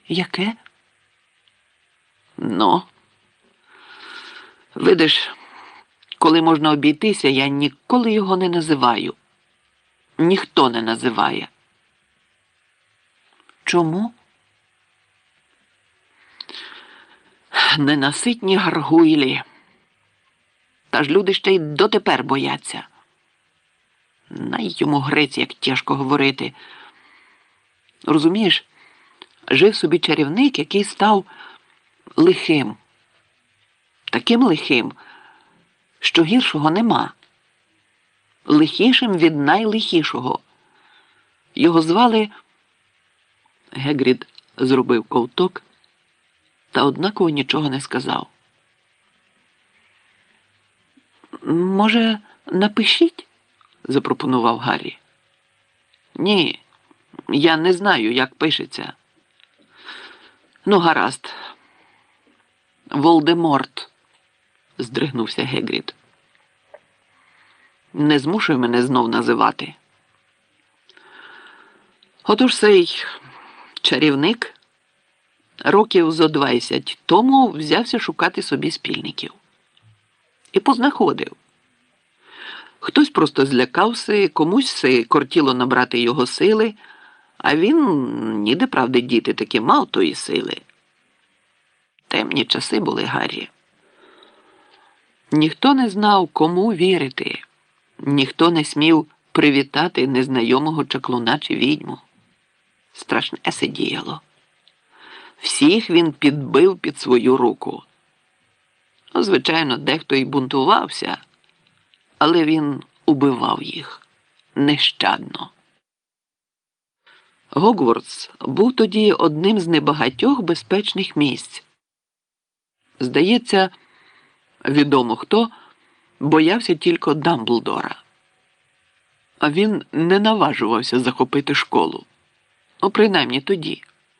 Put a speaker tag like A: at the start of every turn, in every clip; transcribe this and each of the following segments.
A: Яке? Ну, видиш, коли можна обійтися, я ніколи його не називаю. Ніхто не називає. Чому? Ненаситні гаргуйлі. Та ж люди ще й дотепер бояться. Най йому грець, як тяжко говорити. Розумієш, жив собі чарівник, який став лихим. Таким лихим, що гіршого нема. Лихішим від найлихішого. Його звали... Гегрід зробив ковток, та однаково нічого не сказав. «Може, напишіть?» – запропонував Гаррі. «Ні, я не знаю, як пишеться». «Ну, гаразд. Волдеморт», – здригнувся Гегрід. «Не змушуй мене знов називати». Отож цей чарівник років зо 20 тому взявся шукати собі спільників. І познаходив. Хтось просто злякався, комусь кортіло набрати його сили, а він, ніде правди діти, таки мав тої сили. Темні часи були, Гаррі. Ніхто не знав, кому вірити. Ніхто не смів привітати незнайомого чаклуна чи відьму. Страшне се діяло. Всіх він підбив під свою руку. Ну, звичайно, дехто й бунтувався, але він убивав їх нещадно. Гогвартс був тоді одним з небагатьох безпечних місць. Здається, відомо хто боявся тільки Дамблдора. А він не наважувався захопити школу. Ну, принаймні тоді.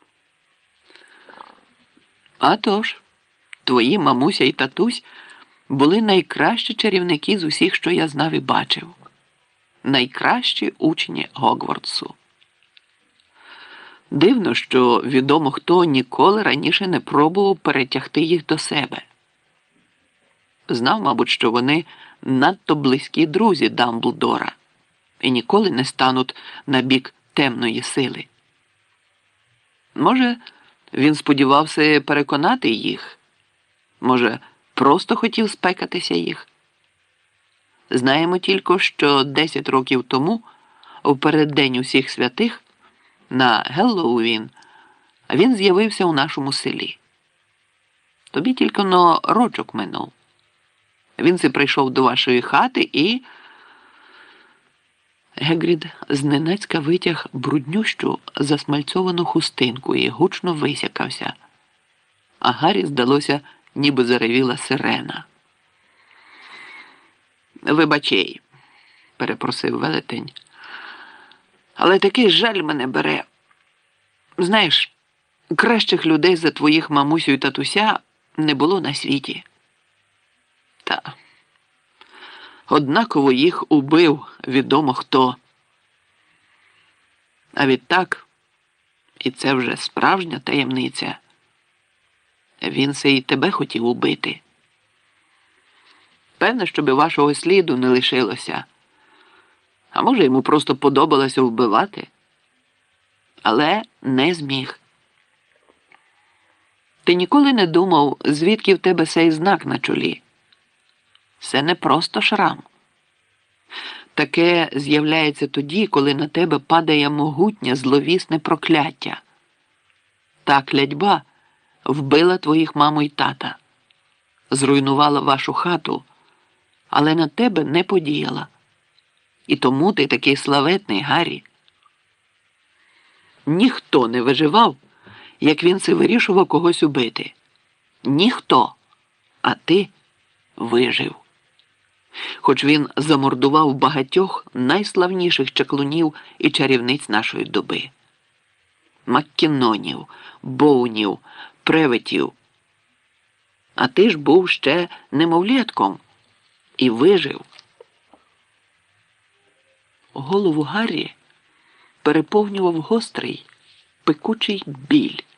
A: А тож, твої мамуся і татусь були найкращі чарівники з усіх, що я знав і бачив. Найкращі учні Гогвартсу. Дивно, що відомо хто ніколи раніше не пробував перетягти їх до себе. Знав, мабуть, що вони надто близькі друзі Дамблдора і ніколи не стануть на бік темної сили. Може, він сподівався переконати їх? Може, просто хотів спекатися їх? Знаємо тільки, що 10 років тому, у переддень усіх святих, на Геллоуін, він з'явився у нашому селі. Тобі тільки рочок минув. Він прийшов до вашої хати і... Гегрід зненацька витяг бруднющу засмальцьовану хустинку і гучно висякався. А Гаррі, здалося, ніби заревіла сирена. «Вибачай», – перепросив велетень, – «але такий жаль мене бере. Знаєш, кращих людей за твоїх мамусю і татуся не було на світі. Та однаково їх убив відомо хто. А відтак, і це вже справжня таємниця, він се і тебе хотів убити. Певне, щоби вашого сліду не лишилося. А може, йому просто подобалося вбивати? Але не зміг. Ти ніколи не думав, звідки в тебе сей знак на чолі? Це не просто шрам. Таке з'являється тоді, коли на тебе падає могутнє зловісне прокляття. Та клятьба вбила твоїх маму й тата, зруйнувала вашу хату, але на тебе не подіяла. І тому ти такий славетний, Гаррі. Ніхто не виживав, як він це вирішував когось убити. Ніхто. А ти вижив. Хоч він замордував багатьох найславніших чаклунів і чарівниць нашої доби. Маккінонів, Боунів, Преветів. А ти ж був ще немовлятком і вижив. Голову Гаррі переповнював гострий, пекучий біль.